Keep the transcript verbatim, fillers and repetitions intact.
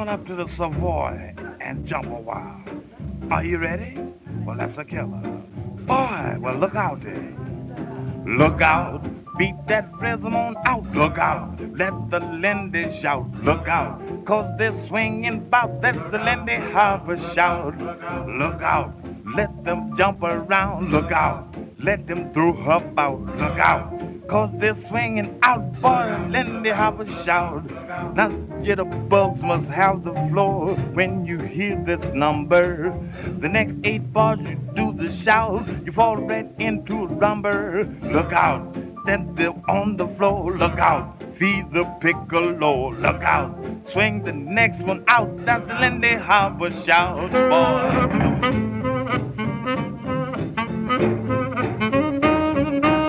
on up to the Savoy and jump a while. Are you ready? Well, that's a killer. Boy, well, look out there. Look out, beat that rhythm on out. Look out, let the Lindy shout. Look out, cause they're swinging bout. That's the Lindy Hopper shout. Look out, let them jump around. Look out, let them throw her bout. Look out, cause they're swinging out. Boy, Lindy Hopper shout. Now jitterbugs must have the floor when you hear this number. The next eight bars you do the shout, you fall right into a rumber. Look out, then they're on the floor. Look out, feed the piccolo. Look out, swing the next one out. That's the Lindy Hopper shout, boy.